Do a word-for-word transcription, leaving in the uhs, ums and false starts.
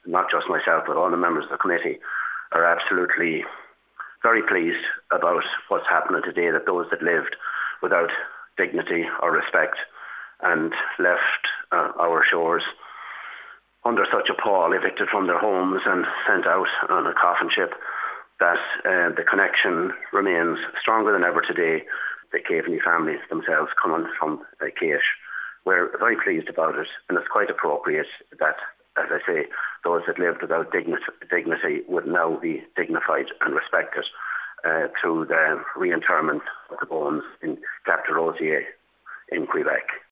not just myself, but all the members of the committee, are absolutely very pleased about what's happening today, that those that lived without dignity or respect and left uh, our shores under such a pall, evicted from their homes and sent out on a coffin ship, that uh, the connection remains stronger than ever today. The Caveney families themselves coming from uh, Keash. We're very pleased about it, and it's quite appropriate that, as I say, those that lived without dignity, dignity would now be dignified and respected uh, through the reinterment of the bones in Cap de Rosier in Quebec.